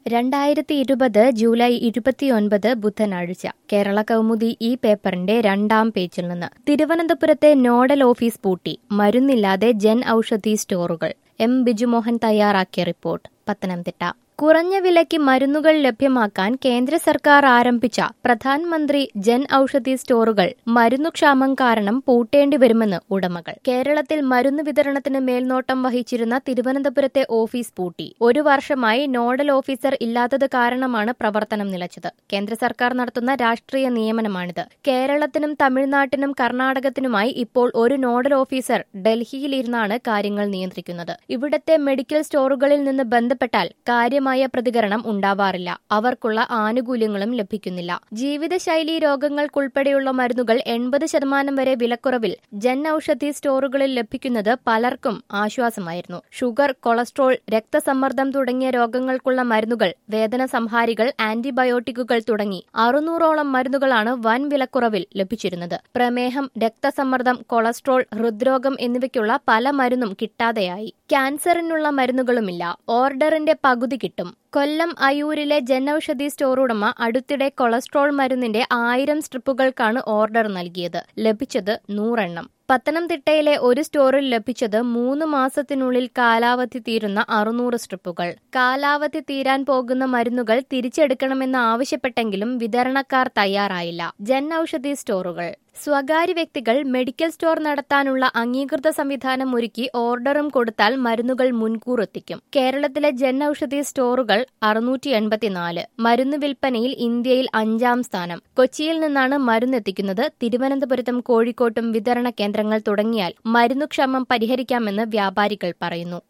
2020 July 29 ബുധനാഴ്ച കേരള കൗമുദി ഈ പേപ്പറിന്റെ 2-ാം പേജിൽ നിന്ന് തിരുവനന്തപുരത്തെ നോഡൽ ഓഫീസ് പൂട്ടി മരുന്നില്ലാതെ ജൻ ഔഷധി സ്റ്റോറുകൾ. എം ബിജുമോഹൻ തയ്യാറാക്കിയ റിപ്പോർട്ട്. പത്തനംതിട്ട കുറഞ്ഞ വിലയ്ക്ക് മരുന്നുകൾ ലഭ്യമാക്കാൻ കേന്ദ്ര സർക്കാർ ആരംഭിച്ച പ്രധാനമന്ത്രി ജൻ ഔഷധി സ്റ്റോറുകൾ മരുന്നുക്ഷാമം കാരണം പൂട്ടേണ്ടി വരുമെന്ന് ഉടമകൾ. കേരളത്തിൽ മരുന്ന് വിതരണത്തിന് മേൽനോട്ടം വഹിച്ചിരുന്ന തിരുവനന്തപുരത്തെ ഓഫീസ് പൂട്ടി. 1 വർഷമായി നോഡൽ ഓഫീസർ ഇല്ലാത്തത് കാരണമാണ് പ്രവർത്തനം നിലച്ചത്. കേന്ദ്ര സർക്കാർ നടത്തുന്ന രാഷ്ട്രീയ നിയമനമാണിത്. കേരളത്തിനും തമിഴ്നാട്ടിനും കർണാടകത്തിനുമായി ഇപ്പോൾ ഒരു നോഡൽ ഓഫീസർ ഡൽഹിയിലിരുന്നാണ് കാര്യങ്ങൾ നിയന്ത്രിക്കുന്നത്. ഇവിടത്തെ മെഡിക്കൽ സ്റ്റോറുകളിൽ നിന്ന് ബന്ധപ്പെട്ടാൽ കാര്യമായ പ്രതികരണം ഉണ്ടാവാറില്ല. അവർക്കുള്ള ആനുകൂല്യങ്ങളും ലഭിക്കുന്നില്ല. ജീവിതശൈലീ രോഗങ്ങൾക്കുൾപ്പെടെയുള്ള മരുന്നുകൾ 80% വരെ വിലക്കുറവിൽ ജൻ ഔഷധി സ്റ്റോറുകളിൽ ലഭിക്കുന്നത് പലർക്കും ആശ്വാസമായിരുന്നു. ഷുഗർ, കൊളസ്ട്രോൾ, രക്തസമ്മർദ്ദം തുടങ്ങിയ രോഗങ്ങൾക്കുള്ള മരുന്നുകൾ, വേദന സംഹാരികൾ, ആന്റിബയോട്ടിക്കുകൾ തുടങ്ങി 600ഓളം മരുന്നുകളാണ് വൻ വിലക്കുറവിൽ ലഭിച്ചിരുന്നത്. പ്രമേഹം, രക്തസമ്മർദ്ദം, കൊളസ്ട്രോൾ, ഹൃദ്രോഗം എന്നിവയ്ക്കുള്ള പല മരുന്നും കിട്ടാതെയായി. ക്യാൻസറിനുള്ള മരുന്നുകളുമില്ല. ഓർഡറിന്റെ പകുതി കിട്ടും. കൊല്ലം അയൂരിലെ ജൻ ഔഷധി സ്റ്റോർ ഉടമ അടുത്തിടെ കൊളസ്ട്രോൾ മരുന്നിന്റെ 1000 സ്ട്രിപ്പുകൾക്കാണ് ഓർഡർ നൽകിയത്. ലഭിച്ചത് 100 എണ്ണം. പത്തനംതിട്ടയിലെ ഒരു സ്റ്റോറിൽ ലഭിച്ചത് 3 മാസത്തിനുള്ളിൽ കാലാവധി തീരുന്ന 600 സ്ട്രിപ്പുകൾ. കാലാവധി തീരാൻ പോകുന്ന മരുന്നുകൾ തിരിച്ചെടുക്കണമെന്ന് ആവശ്യപ്പെട്ടെങ്കിലും വിതരണക്കാർ തയ്യാറായില്ല. ജൻ ഔഷധി സ്റ്റോറുകൾ സ്വകാര്യ വ്യക്തികൾ മെഡിക്കൽ സ്റ്റോർ നടത്താനുള്ള അംഗീകൃത സംവിധാനം ഒരുക്കി ഓർഡറും കൊടുത്താൽ മരുന്നുകൾ മുൻകൂർ എത്തിക്കും. കേരളത്തിലെ ജൻ ഔഷധി സ്റ്റോറുകൾ 684. മരുന്ന് വിൽപ്പനയിൽ ഇന്ത്യയിൽ 5-ാം സ്ഥാനം. കൊച്ചിയിൽ നിന്നാണ് മരുന്നെത്തിക്കുന്നത്. തിരുവനന്തപുരത്തും കോഴിക്കോട്ടും വിതരണ കേന്ദ്രങ്ങൾ തുടങ്ങിയാൽ മരുന്നുക്ഷാമം പരിഹരിക്കാമെന്ന് വ്യാപാരികൾ പറയുന്നു.